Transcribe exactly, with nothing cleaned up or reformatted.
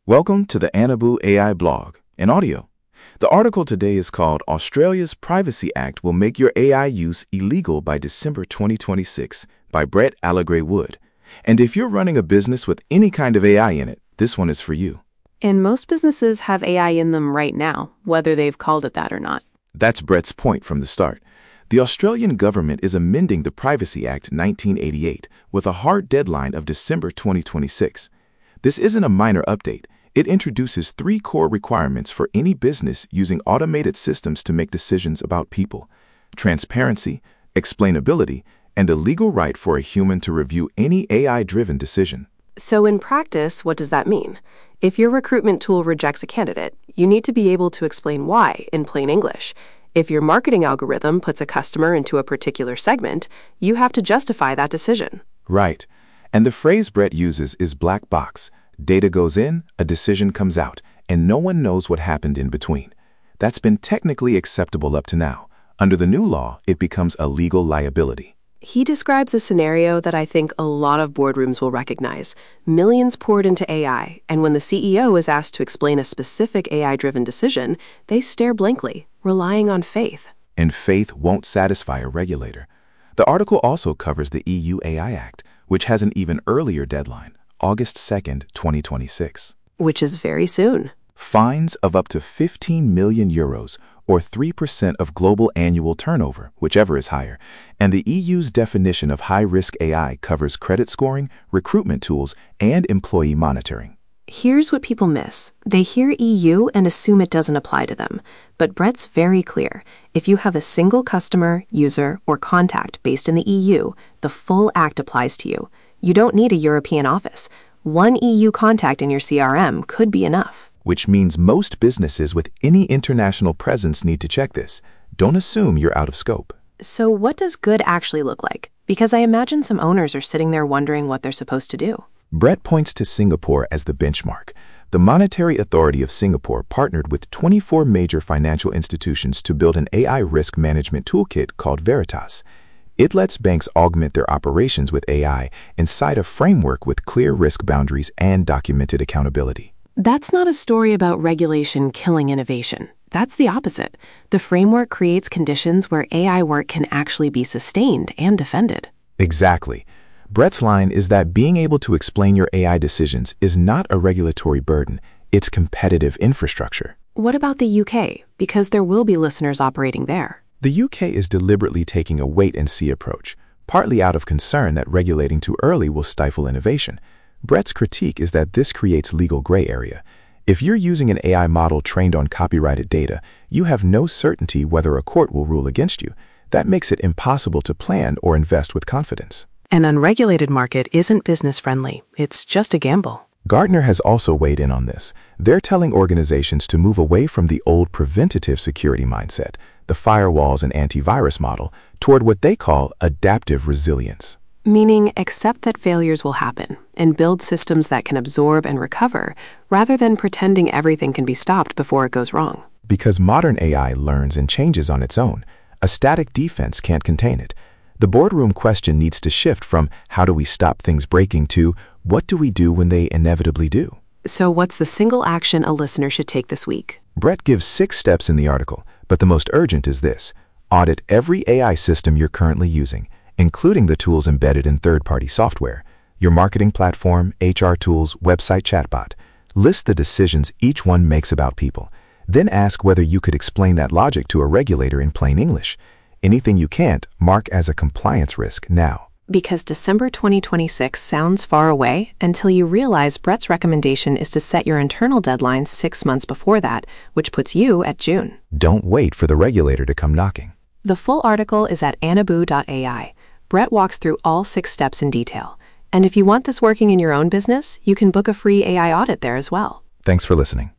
Welcome to the Anabu A I blog, in audio. The article today is called Australia's Privacy Act Will Make Your A I Use Illegal by December twenty twenty-six by Brett Allegre Wood. And if you're running a business with any kind of A I in it, this one is for you. And most businesses have A I in them right now, whether they've called it that or not. That's Brett's point from the start. The Australian government is amending the Privacy Act nineteen eighty-eight with a hard deadline of December twenty twenty-six. This isn't a minor update. It introduces three core requirements for any business using automated systems to make decisions about people: transparency, explainability, and a legal right for a human to review any A I-driven decision. So in practice, what does that mean? If your recruitment tool rejects a candidate, you need to be able to explain why in plain English. If your marketing algorithm puts a customer into a particular segment, you have to justify that decision. Right. And the phrase Brett uses is black box. Data goes in, a decision comes out, and no one knows what happened in between. That's been technically acceptable up to now. Under the new law, it becomes a legal liability. He describes a scenario that I think a lot of boardrooms will recognize. Millions poured into A I, and when the C E O is asked to explain a specific A I-driven decision, they stare blankly, relying on faith. And faith won't satisfy a regulator. The article also covers the E U A I Act, which has an even earlier deadline, August second, twenty twenty-six. Which is very soon. Fines of up to fifteen million euros, or three percent of global annual turnover, whichever is higher. And the E U's definition of high-risk A I covers credit scoring, recruitment tools, and employee monitoring. Here's what people miss. They hear E U and assume it doesn't apply to them. But Brett's very clear. If you have a single customer, user, or contact based in the E U, the full act applies to you. You don't need a European office. One E U contact in your C R M could be enough. Which means most businesses with any international presence need to check this. Don't assume you're out of scope. So what does good actually look like? Because I imagine some owners are sitting there wondering what they're supposed to do. Brett points to Singapore as the benchmark. The Monetary Authority of Singapore partnered with twenty-four major financial institutions to build an A I risk management toolkit called Veritas. It lets banks augment their operations with A I inside a framework with clear risk boundaries and documented accountability. That's not a story about regulation killing innovation. That's the opposite. The framework creates conditions where A I work can actually be sustained and defended. Exactly. Brett's line is that being able to explain your A I decisions is not a regulatory burden, it's competitive infrastructure. What about the U K? Because there will be listeners operating there. The U K is deliberately taking a wait-and-see approach, partly out of concern that regulating too early will stifle innovation. Brett's critique is that this creates legal gray area. If you're using an A I model trained on copyrighted data, you have no certainty whether a court will rule against you. That makes it impossible to plan or invest with confidence. An unregulated market isn't business-friendly. It's just a gamble. Gartner has also weighed in on this. They're telling organizations to move away from the old preventative security mindset, the firewalls and antivirus model, toward what they call adaptive resilience. Meaning accept that failures will happen and build systems that can absorb and recover rather than pretending everything can be stopped before it goes wrong. Because modern A I learns and changes on its own, a static defense can't contain it. The boardroom question needs to shift from how do we stop things breaking to what do we do when they inevitably do? So what's the single action a listener should take this week? Brett gives six steps in the article, but the most urgent is this: audit every A I system you're currently using, including the tools embedded in third-party software, your marketing platform, H R tools, website chatbot. List the decisions each one makes about people. Then ask whether you could explain that logic to a regulator in plain English. Anything you can't, mark as a compliance risk now. Because December twenty twenty-six sounds far away until you realize Brett's recommendation is to set your internal deadline six months before that, which puts you at June. Don't wait for the regulator to come knocking. The full article is at anabu dot A I. Brett walks through all six steps in detail. And if you want this working in your own business, you can book a free A I audit there as well. Thanks for listening.